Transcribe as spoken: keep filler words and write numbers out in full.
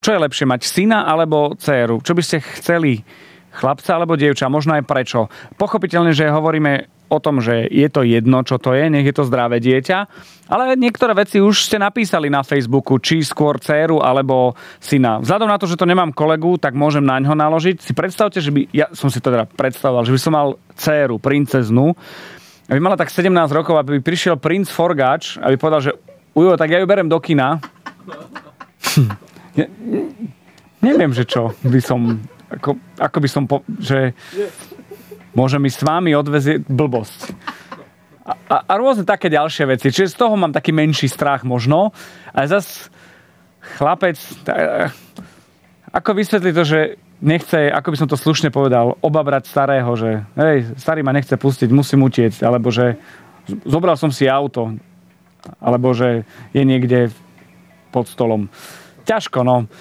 čo je lepšie mať syna alebo dcéru? Čo by ste chceli? Chlapca alebo dievča? Možno aj prečo? Pochopiteľne, že hovoríme o tom, že je to jedno, čo to je, nech je to zdravé dieťa, ale niektoré veci už ste napísali na Facebooku, či skôr dcéru alebo syna. Vzhľadom na to, že to nemám kolegu, tak môžem na ňo naložiť. Si predstavte, že by, ja som si to teda predstavoval, že by som mal dcéru, princeznu, aby mala tak sedemnásť rokov, aby prišiel princ Forgáč, aby povedal, že ujo, tak ja ju berem do kina. Ja, neviem, že čo by som, ako, ako by som, po, že môžem ísť s vámi odvezieť blbosť. A, a, a rôzne také ďalšie veci. Čiže z toho mám taký menší strach možno. Ale zas chlapec, tak, ako vysvetliť to, že nechce, ako by som to slušne povedal, obabrať starého, že hej, starý ma nechce pustiť, musím utiecť. Alebo že zobral som si auto. Alebo že je niekde pod stolom. Ťažko, no.